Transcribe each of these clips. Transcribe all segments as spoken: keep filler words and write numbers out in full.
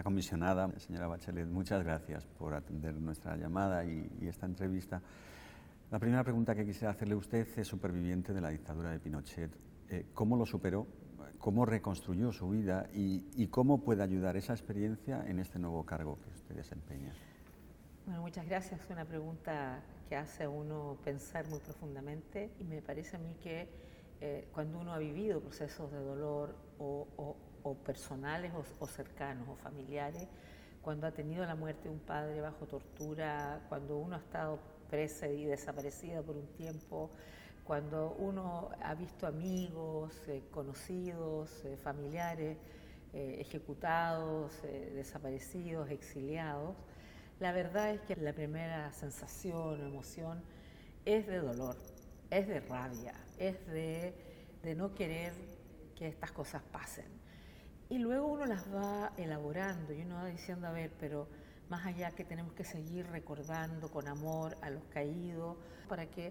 comisionada, señora Bachelet, muchas gracias por atender nuestra llamada y, y esta entrevista. La primera pregunta que quisiera hacerle a usted es superviviente de la dictadura de Pinochet. Eh, ¿Cómo lo superó? ¿Cómo reconstruyó su vida? Y, ¿Y cómo puede ayudar esa experiencia en este nuevo cargo que usted desempeña? Bueno, muchas gracias. Es una pregunta que hace a uno pensar muy profundamente y me parece a mí que eh, cuando uno ha vivido procesos de dolor o, o, o personales o, o cercanos o familiares, cuando ha tenido la muerte de un padre bajo tortura, cuando uno ha estado presa y desaparecida por un tiempo, cuando uno ha visto amigos, eh, conocidos, eh, familiares eh, ejecutados, eh, desaparecidos, exiliados, la verdad es que la primera sensación o emoción es de dolor, es de rabia, es de, de no querer que estas cosas pasen. Y luego uno las va elaborando y uno va diciendo, a ver, pero más allá que tenemos que seguir recordando con amor a los caídos para que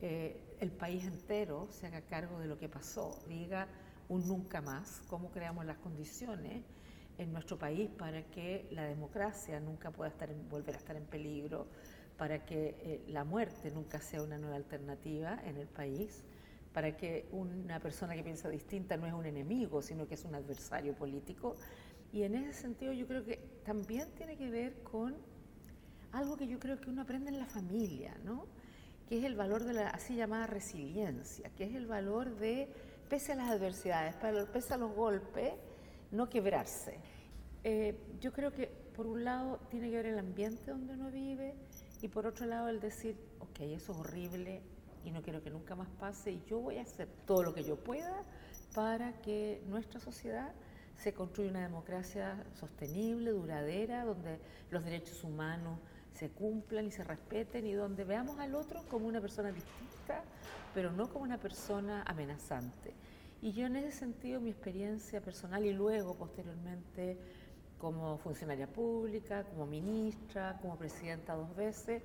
eh, el país entero se haga cargo de lo que pasó, diga un nunca más, cómo creamos las condiciones en nuestro país para que la democracia nunca pueda estar en, volver a estar en peligro, para que eh, la muerte nunca sea una nueva alternativa en el país, para que una persona que piensa distinta no es un enemigo, sino que es un adversario político. Y en ese sentido yo creo que también tiene que ver con algo que yo creo que uno aprende en la familia, ¿no? Que es el valor de la así llamada resiliencia, que es el valor de, pese a las adversidades, pese a los golpes, no quebrarse. Eh, yo creo que por un lado tiene que ver el ambiente donde uno vive y por otro lado el decir, ok, eso es horrible y no quiero que nunca más pase y yo voy a hacer todo lo que yo pueda para que nuestra sociedad se construya una democracia sostenible, duradera, donde los derechos humanos se cumplan y se respeten y donde veamos al otro como una persona distinta, pero no como una persona amenazante. Y yo en ese sentido, mi experiencia personal y luego posteriormente como funcionaria pública, como ministra, como presidenta dos veces,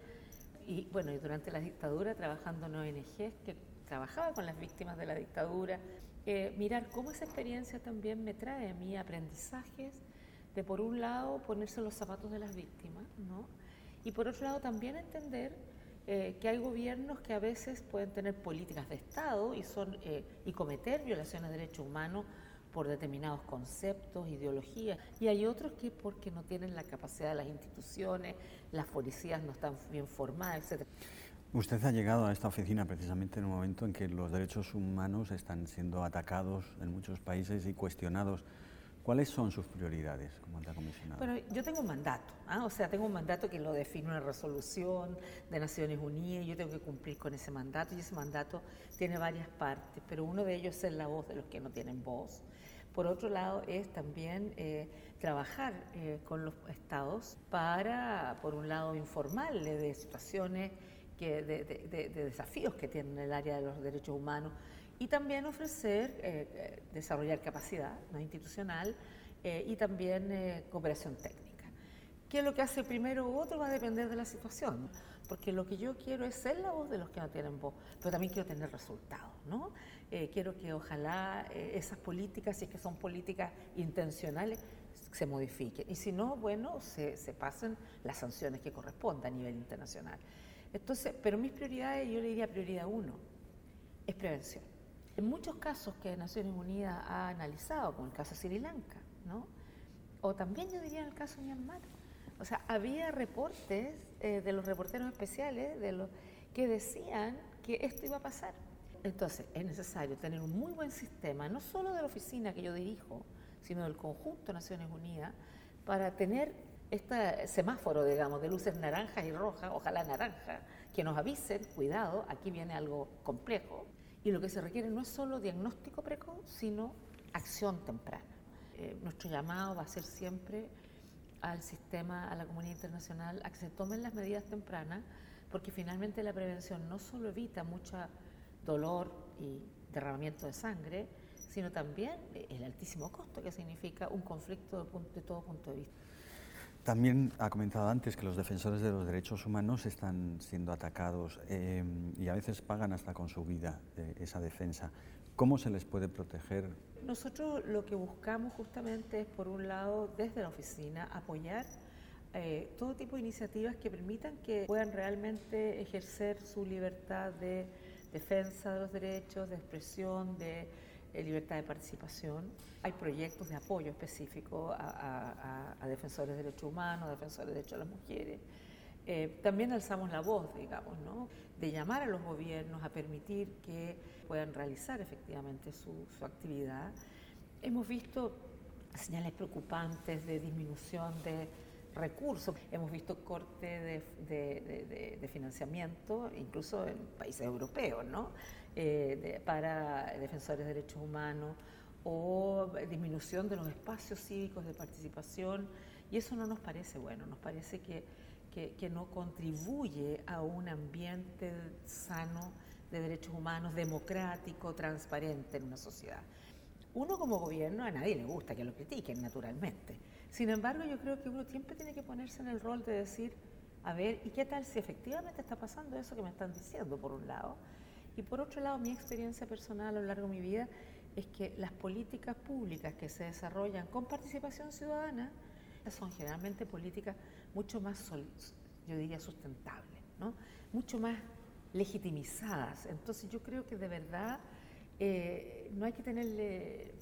y bueno, y durante la dictadura trabajando en O N Ges que trabajaba con las víctimas de la dictadura, eh, mirar cómo esa experiencia también me trae a mí aprendizajes de por un lado ponerse los zapatos de las víctimas, ¿no? Y por otro lado también entender eh, que hay gobiernos que a veces pueden tener políticas de Estado y, son, eh, y cometer violaciones de derechos humanos por determinados conceptos, ideologías, y hay otros que porque no tienen la capacidad de las instituciones, las policías no están bien formadas, etcétera. Usted ha llegado a esta oficina precisamente en un momento en que los derechos humanos están siendo atacados en muchos países y cuestionados. ¿Cuáles son sus prioridades como alta comisionada? Bueno, yo tengo un mandato, ¿eh? o sea, tengo un mandato que lo define una resolución de Naciones Unidas y yo tengo que cumplir con ese mandato y ese mandato tiene varias partes, pero uno de ellos es ser la voz de los que no tienen voz. Por otro lado, es también eh, trabajar eh, con los estados para, por un lado, informarles de situaciones, que, de, de, de, de desafíos que tienen en el área de los derechos humanos y también ofrecer, eh, desarrollar capacidad no institucional eh, y también eh, cooperación técnica. ¿Qué es lo que hace primero u otro? Va a depender de la situación, porque lo que yo quiero es ser la voz de los que no tienen voz, pero también quiero tener resultados, ¿no? Eh, quiero que ojalá eh, esas políticas, si es que son políticas intencionales, se modifiquen. Y si no, bueno, se, se pasen las sanciones que correspondan a nivel internacional. Entonces, pero mis prioridades, yo le diría prioridad uno, es prevención. En muchos casos que Naciones Unidas ha analizado, como el caso de Sri Lanka, ¿no? O también yo diría en el caso de Myanmar. O sea, había reportes eh, de los reporteros especiales de los que decían que esto iba a pasar. Entonces, es necesario tener un muy buen sistema, no solo de la oficina que yo dirijo, sino del conjunto de Naciones Unidas, para tener este semáforo, digamos, de luces naranjas y rojas, ojalá naranja, que nos avisen, cuidado, aquí viene algo complejo. Y lo que se requiere no es solo diagnóstico precoz, sino acción temprana. Eh, nuestro llamado va a ser siempre al sistema, a la comunidad internacional, a que se tomen las medidas tempranas, porque finalmente la prevención no solo evita mucho dolor y derramamiento de sangre, sino también el altísimo costo que significa un conflicto de, punto, de todo punto de vista. También ha comentado antes que los defensores de los derechos humanos están siendo atacados eh, y a veces pagan hasta con su vida eh, esa defensa. ¿Cómo se les puede proteger? Nosotros lo que buscamos justamente es, por un lado, desde la oficina, apoyar eh, todo tipo de iniciativas que permitan que puedan realmente ejercer su libertad de defensa de los derechos, de expresión, de eh, libertad de participación. Hay proyectos de apoyo específico a, a, a defensores de derechos humanos, a defensores de derechos de las mujeres. Eh, también alzamos la voz, digamos, ¿no? De llamar a los gobiernos a permitir que puedan realizar efectivamente su, su actividad. Hemos visto señales preocupantes de disminución de recursos, hemos visto corte de, de, de, de financiamiento, incluso en países europeos, ¿no? Eh, de, para defensores de derechos humanos, o disminución de los espacios cívicos de participación, y eso no nos parece bueno, nos parece que Que, que no contribuye a un ambiente sano de derechos humanos, democrático, transparente en una sociedad. Uno como gobierno, a nadie le gusta que lo critiquen, naturalmente. Sin embargo, yo creo que uno siempre tiene que ponerse en el rol de decir, a ver, ¿y qué tal si efectivamente está pasando eso que me están diciendo, por un lado? Y por otro lado, mi experiencia personal a lo largo de mi vida es que las políticas públicas que se desarrollan con participación ciudadana son generalmente políticas mucho más, sol, yo diría, sustentables, ¿no? Mucho más legitimizadas. Entonces yo creo que de verdad eh, no hay que tenerle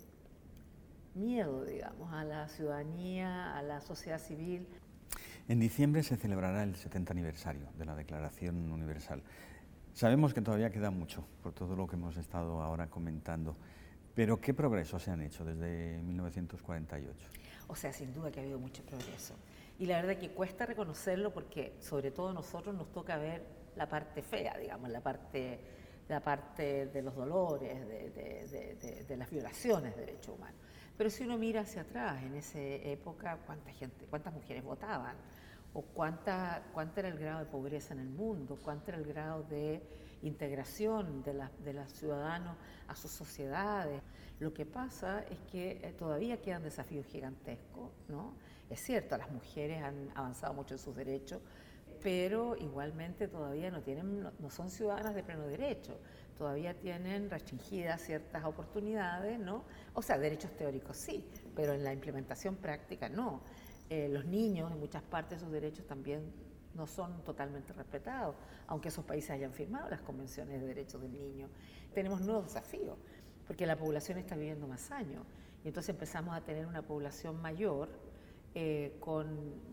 miedo, digamos, a la ciudadanía, a la sociedad civil. En diciembre se celebrará el setenta aniversario de la Declaración Universal. Sabemos que todavía queda mucho por todo lo que hemos estado ahora comentando, pero ¿qué progresos se han hecho desde mil novecientos cuarenta y ocho? O sea, sin duda que ha habido mucho progreso. Y la verdad que cuesta reconocerlo porque, sobre todo, a nosotros nos toca ver la parte fea, digamos, la parte, la parte de los dolores, de, de, de, de, de las violaciones de derechos humanos. Pero si uno mira hacia atrás, en esa época, ¿cuánta gente, cuántas mujeres votaban? ¿O cuánta, cuánto era el grado de pobreza en el mundo? ¿Cuánto era el grado de integración de, la, de los ciudadanos a sus sociedades? Lo que pasa es que eh, todavía quedan desafíos gigantescos, ¿no? Es cierto, las mujeres han avanzado mucho en sus derechos, pero igualmente todavía no, tienen, no, no son ciudadanas de pleno derecho, todavía tienen restringidas ciertas oportunidades, ¿no? O sea, derechos teóricos sí, pero en la implementación práctica no. Eh, los niños, en muchas partes, sus derechos también no son totalmente respetados, aunque esos países hayan firmado las convenciones de derechos del niño. Tenemos nuevos desafíos, porque la población está viviendo más años, y entonces empezamos a tener una población mayor eh, con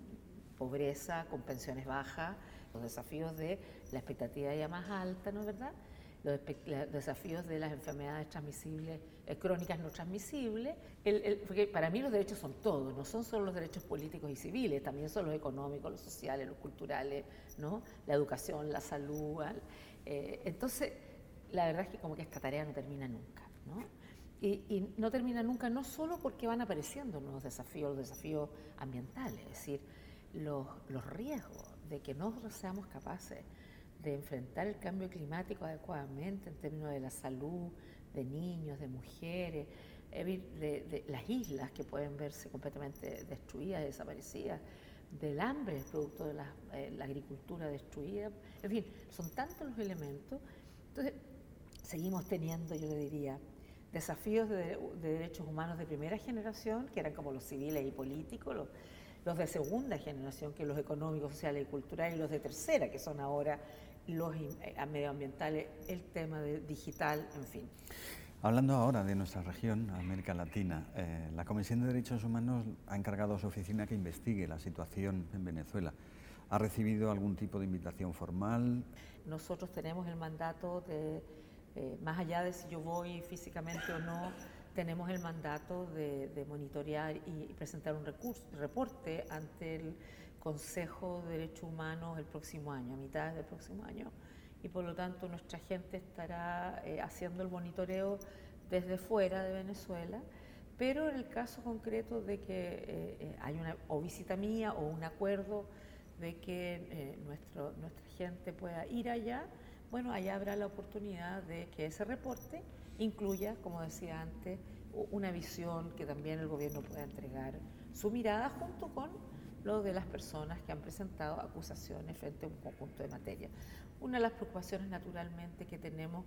pobreza, con pensiones bajas, los desafíos de la expectativa ya más alta, ¿no es verdad? Los, los desafíos de las enfermedades transmisibles, eh, crónicas no transmisibles, el, el, porque para mí los derechos son todos, no son solo los derechos políticos y civiles, también son los económicos, los sociales, los culturales, ¿no? La educación, la salud. Eh, entonces, la verdad es que como que esta tarea no termina nunca, ¿no? Y, y no termina nunca no solo porque van apareciendo nuevos desafíos, los desafíos ambientales, es decir, los, los riesgos de que no seamos capaces de enfrentar el cambio climático adecuadamente en términos de la salud de niños, de mujeres, de, de, de las islas que pueden verse completamente destruidas, desaparecidas, del hambre producto de la, eh, la agricultura destruida, en fin, son tantos los elementos. Entonces, seguimos teniendo, yo le diría, desafíos de, de derechos humanos de primera generación, que eran como los civiles y políticos, los, los de segunda generación, que los económicos, sociales y culturales, y los de tercera, que son ahora los medioambientales, el tema de digital, en fin. Hablando ahora de nuestra región, América Latina, eh, la Comisión de Derechos Humanos ha encargado a su oficina que investigue la situación en Venezuela. ¿Ha recibido algún tipo de invitación formal? Nosotros tenemos el mandato de, eh, más allá de si yo voy físicamente o no, tenemos el mandato de, de monitorear y presentar un recurso, reporte ante el Consejo de Derechos Humanos el próximo año, a mitad del próximo año, y por lo tanto nuestra gente estará eh, haciendo el monitoreo desde fuera de Venezuela, pero en el caso concreto de que eh, hay una o visita mía o un acuerdo de que eh, nuestro, nuestra gente pueda ir allá, bueno, allá habrá la oportunidad de que ese reporte incluya, como decía antes, una visión que también el gobierno pueda entregar su mirada junto con lo de las personas que han presentado acusaciones frente a un conjunto de materias. Una de las preocupaciones naturalmente que tenemos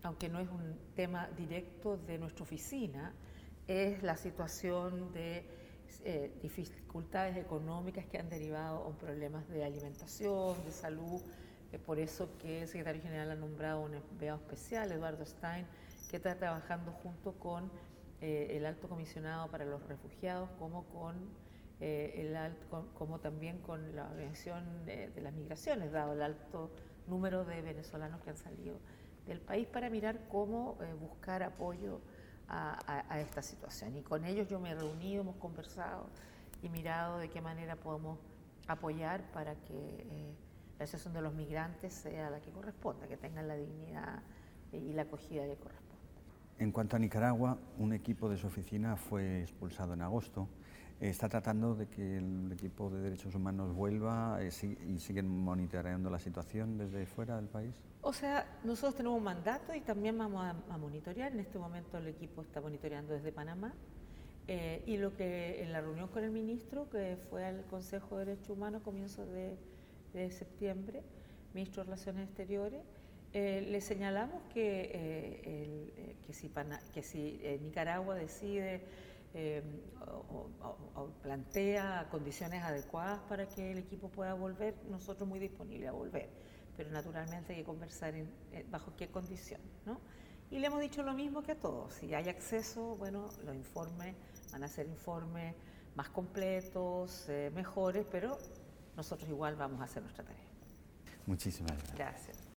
aunque no es un tema directo de nuestra oficina, es la situación de eh, dificultades económicas que han derivado en problemas de alimentación, de salud. Es por eso que el secretario general ha nombrado un enviado especial, Eduardo Stein, que está trabajando junto con eh, el alto comisionado para los refugiados, como, con, eh, el alto, con, como también con la organización de, de las migraciones, dado el alto número de venezolanos que han salido del país, para mirar cómo eh, buscar apoyo a, a, a esta situación. Y con ellos yo me he reunido, hemos conversado y mirado de qué manera podemos apoyar para que eh, la situación de los migrantes sea la que corresponda, que tengan la dignidad y la acogida que corresponde. En cuanto a Nicaragua, un equipo de su oficina fue expulsado en agosto. ¿Está tratando de que el equipo de derechos humanos vuelva eh, y siguen monitoreando la situación desde fuera del país? O sea, nosotros tenemos un mandato y también vamos a, a monitorear. En este momento el equipo está monitoreando desde Panamá. Eh, y lo que en la reunión con el ministro, que fue al Consejo de Derechos Humanos a comienzos de, de septiembre, ministro de Relaciones Exteriores, eh, le señalamos que, eh, el, eh, que si, Pana, que si eh, Nicaragua decide eh, o, o, o plantea condiciones adecuadas para que el equipo pueda volver, nosotros muy disponibles a volver. Pero naturalmente hay que conversar en, eh, bajo qué condiciones, ¿no? Y le hemos dicho lo mismo que a todos. Si hay acceso, bueno, los informes van a ser informes más completos, eh, mejores, pero nosotros igual vamos a hacer nuestra tarea. Muchísimas gracias. Gracias.